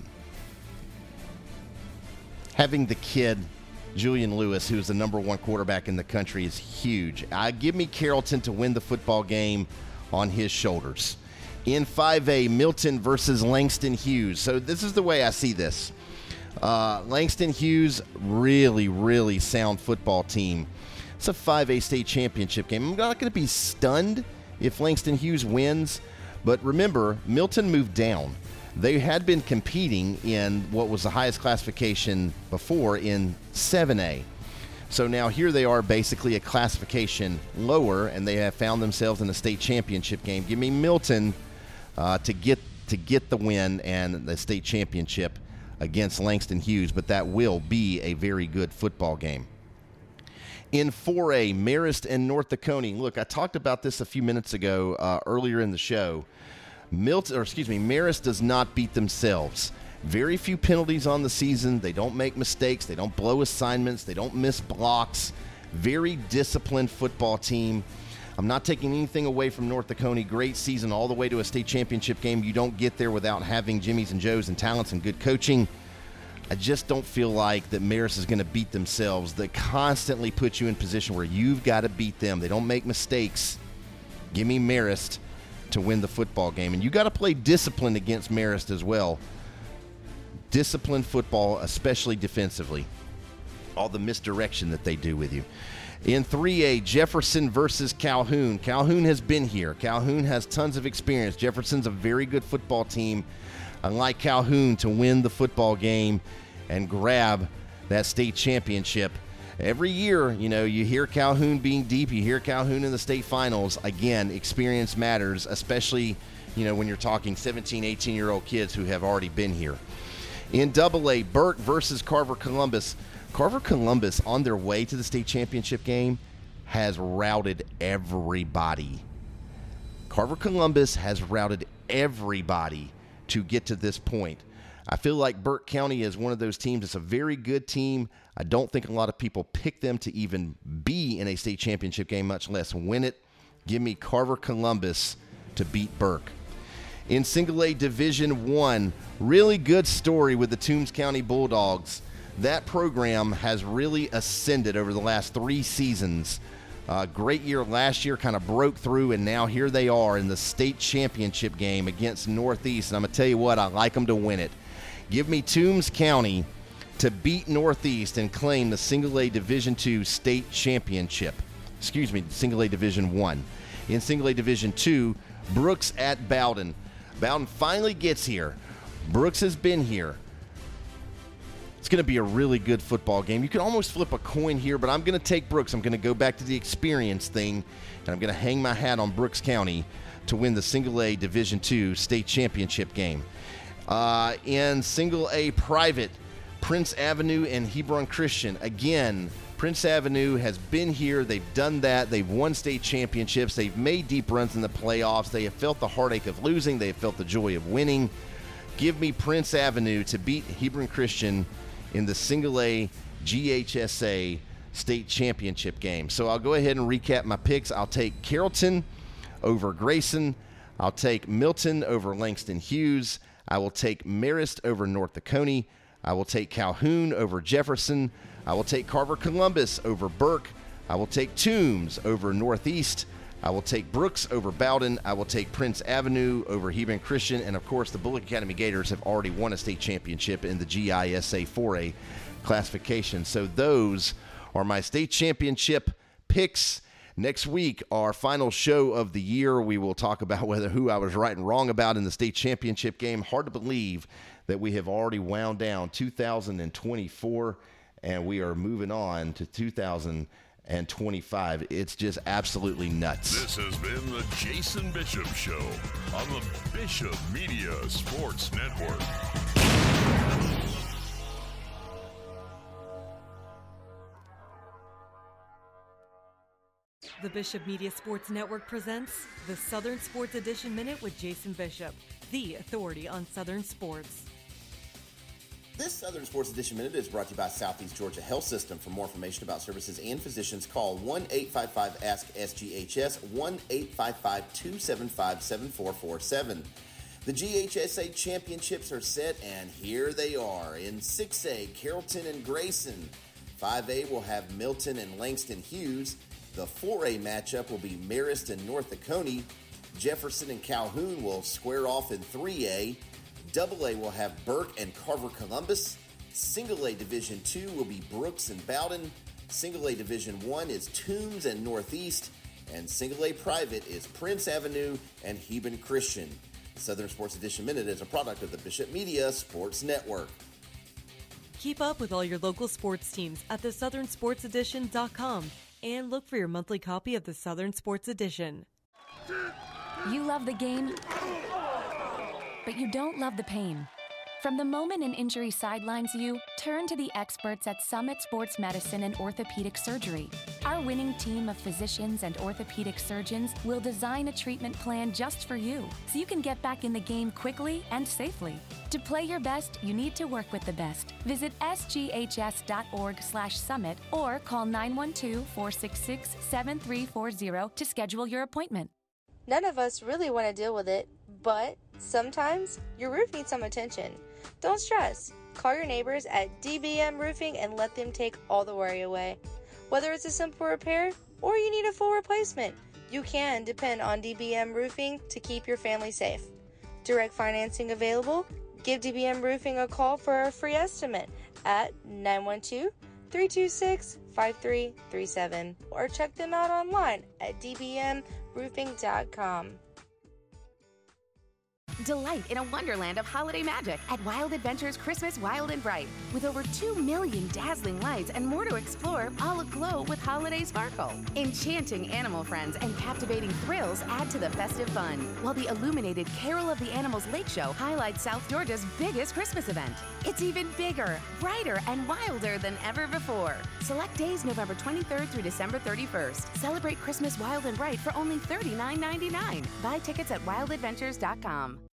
having the kid, Julian Lewis, who's the number one quarterback in the country, is huge. Give me Carrollton to win the football game on his shoulders. In 5A, Milton versus Langston Hughes. So this is the way I see this. Langston Hughes, really, really sound football team. It's a 5A state championship game. I'm not going to be stunned if Langston Hughes wins, but remember, Milton moved down. They had been competing in what was the highest classification before in 7A. So now here they are, basically a classification lower, and they have found themselves in a state championship game. Give me Milton to get the win and the state championship against Langston Hughes, but that will be a very good football game. In 4A, Marist and North Oconee. Look, I talked about this a few minutes ago earlier in the show. Marist does not beat themselves. Very few penalties on the season. They don't make mistakes. They don't blow assignments. They don't miss blocks. Very disciplined football team. I'm not taking anything away from North Oconee. Great season all the way to a state championship game. You don't get there without having Jimmys and Joes and talents and good coaching. I just don't feel like that Marist is going to beat themselves. They constantly put you in position where you've got to beat them. They don't make mistakes. Give me Marist to win the football game. And you got to play disciplined against Marist as well. Disciplined football, especially defensively. All the misdirection that they do with you. In 3A, Jefferson versus Calhoun. Calhoun has been here. Calhoun has tons of experience. Jefferson's a very good football team. I like Calhoun to win the football game and grab that state championship. Every year, you hear Calhoun being deep. You hear Calhoun in the state finals. Again, experience matters, especially, when you're talking 17, 18-year-old kids who have already been here. In AA, Burke versus Carver Columbus. Carver Columbus, on their way to the state championship game, has routed everybody. Carver Columbus has routed everybody to get to this point. I feel like Burke County is one of those teams that's a very good team. I don't think a lot of people pick them to even be in a state championship game, much less win it. Give me Carver Columbus to beat Burke. In Single A Division I, really good story with the Toombs County Bulldogs. That program has really ascended over the last 3 seasons. Great year last year, kind of broke through, and now here they are in the state championship game against Northeast. And I'm going to tell you what, I like them to win it. Give me Toombs County to beat Northeast and claim the Single A Division II state championship. Single A Division I. In Single A Division II, Brooks at Bowden. Bowden finally gets here. Brooks has been here. It's going to be a really good football game. You can almost flip a coin here, but I'm going to take Brooks. I'm going to go back to the experience thing, and I'm going to hang my hat on Brooks County to win the Single A Division II state championship game. In Single A Private, Prince Avenue and Hebron Christian. Again, Prince Avenue has been here. They've done that. They've won state championships. They've made deep runs in the playoffs. They have felt the heartache of losing. They have felt the joy of winning. Give me Prince Avenue to beat Hebron Christian in the Single A GHSA state championship game. So I'll go ahead and recap my picks. I'll take Carrollton over Grayson. I'll take Milton over Langston Hughes. I will take Marist over North Oconee. I will take Calhoun over Jefferson. I will take Carver Columbus over Burke. I will take Toombs over Northeast. I will take Brooks over Bowden. I will take Prince Avenue over Hebron Christian. And, of course, the Bullock Academy Gators have already won a state championship in the GISA 4A classification. So those are my state championship picks. Next week, our final show of the year, we will talk about who I was right and wrong about in the state championship game. Hard to believe that we have already wound down 2024, and we are moving on to 2025. It's just absolutely nuts. This has been the Jason Bishop Show on the Bishop Media Sports Network. The Bishop Media Sports Network presents the Southern Sports Edition Minute with Jason Bishop, the authority on Southern sports. This Southern Sports Edition Minute is brought to you by Southeast Georgia Health System. For more information about services and physicians, call 1-855-ASK-SGHS, 1-855-275-7447. The GHSA championships are set, and here they are. In 6A, Carrollton and Grayson. 5A will have Milton and Langston Hughes. The 4A matchup will be Marist and North Oconee. Jefferson and Calhoun will square off in 3A. AA will have Burke and Carver Columbus. Single A Division II will be Brooks and Bowden. Single A Division I is Toombs and Northeast. And Single A Private is Prince Avenue and Heben Christian. The Southern Sports Edition Minute is a product of the Bishop Media Sports Network. Keep up with all your local sports teams at thesouthernsportsedition.com and look for your monthly copy of the Southern Sports Edition. You love the game, but you don't love the pain. From the moment an injury sidelines you, turn to the experts at Summit Sports Medicine and Orthopedic Surgery. Our winning team of physicians and orthopedic surgeons will design a treatment plan just for you, so you can get back in the game quickly and safely. To play your best, you need to work with the best. Visit sghs.org/summit or call 912-466-7340 to schedule your appointment. None of us really want to deal with it, but sometimes your roof needs some attention. Don't stress. Call your neighbors at DBM Roofing and let them take all the worry away. Whether it's a simple repair or you need a full replacement, you can depend on DBM Roofing to keep your family safe. Direct financing available. Give DBM Roofing a call for a free estimate at 912-326-5337 or check them out online at dbmroofing.com. Delight in a wonderland of holiday magic at Wild Adventures Christmas Wild and Bright. With over 2 million dazzling lights and more to explore, all aglow with holiday sparkle. Enchanting animal friends and captivating thrills add to the festive fun, while the illuminated Carol of the Animals Lake Show highlights South Georgia's biggest Christmas event. It's even bigger, brighter, and wilder than ever before. Select days November 23rd through December 31st. Celebrate Christmas Wild and Bright for only $39.99. Buy tickets at wildadventures.com.